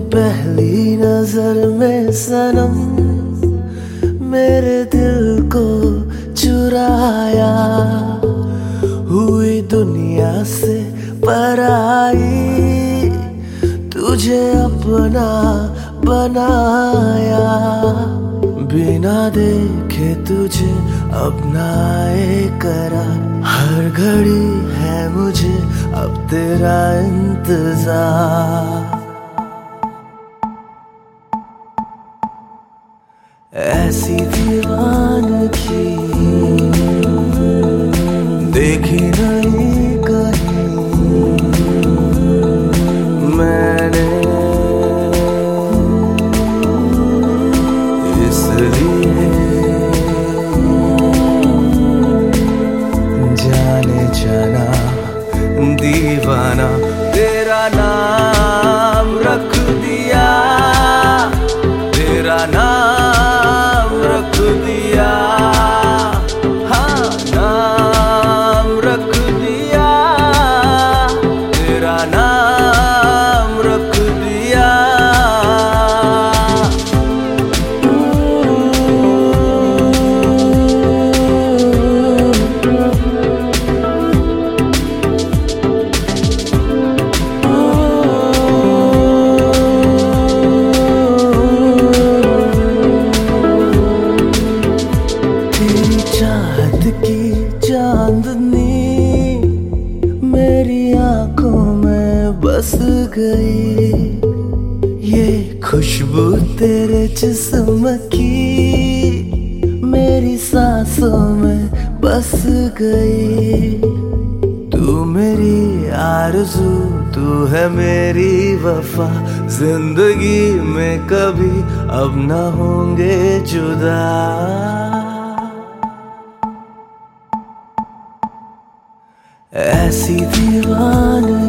पहली नजर में सनम मेरे दिल को चुराया, हुई दुनिया से पराई, तुझे अपना बनाया। बिना देखे तुझे अपनाए करा, हर घड़ी है मुझे अब तेरा इंतजार। ऐसी दीवानगी देखी नहीं कहीं मैंने, इसलिए जाने जाना दीवाना तेरा नाम रख दिया, तेरा नाम रख दिया, हाँ नाम रख दिया, तेरा नाम रख दिया। चाहत की चांदनी मेरी आंखों में बस गई, ये खुशबू तेरे जिस्म की मेरी सांसों में बस गई। तू मेरी आरज़ू, तू है मेरी वफा, जिंदगी में कभी अब न होंगे जुदा। ऐसी दीवानगी